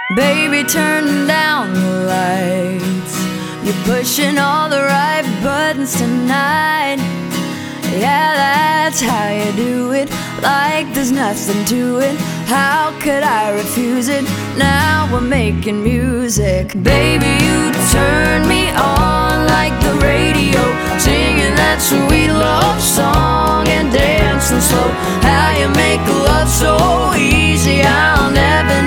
Baby, turn down the lights. You're pushing all the right buttons tonight. Yeah, that's how you do it. Like there's nothing to it. How could I refuse it? Now we're making music. Baby, you turn me on like the radio, singing that sweet love song and dancing slow. How you make love so easy, I'll never